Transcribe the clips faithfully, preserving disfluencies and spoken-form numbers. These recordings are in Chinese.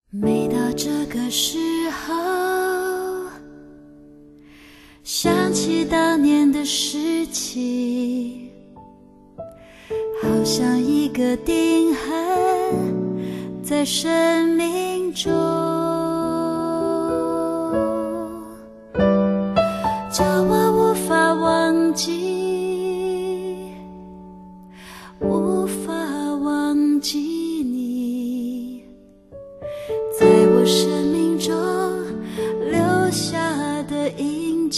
每到这个时候，想起当年的事情，好像一个钉痕在生命中，叫我无法忘记，无法忘记你在我生命中留下的印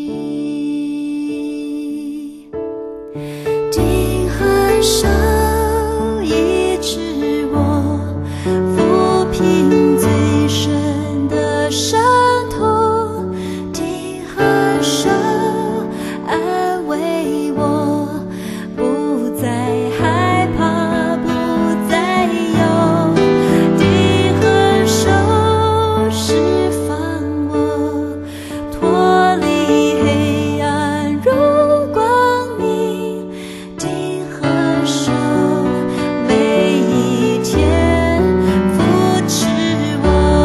记。钉痕手医治我抚平最深的伤痛，钉痕手安慰我不再害怕，不再忧，钉痕手释放我脱离黑暗入光明，钉痕手每一天扶持我，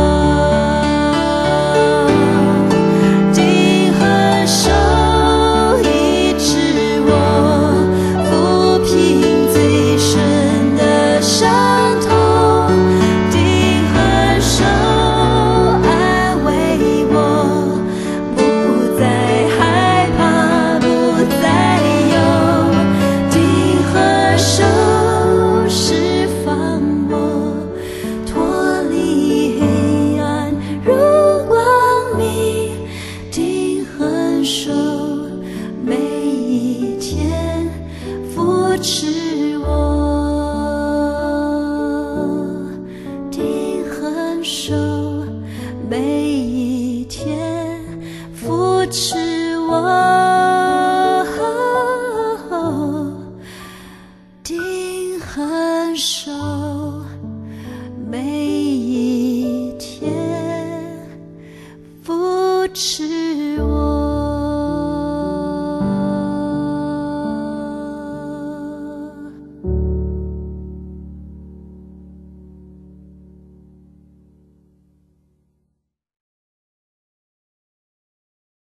钉痕手医治我抚平最深的伤痛，钉痕手安慰我不再害怕，不再忧，钉痕手释放我脱离黑暗入光明，钉痕手每一天扶持我，钉痕手每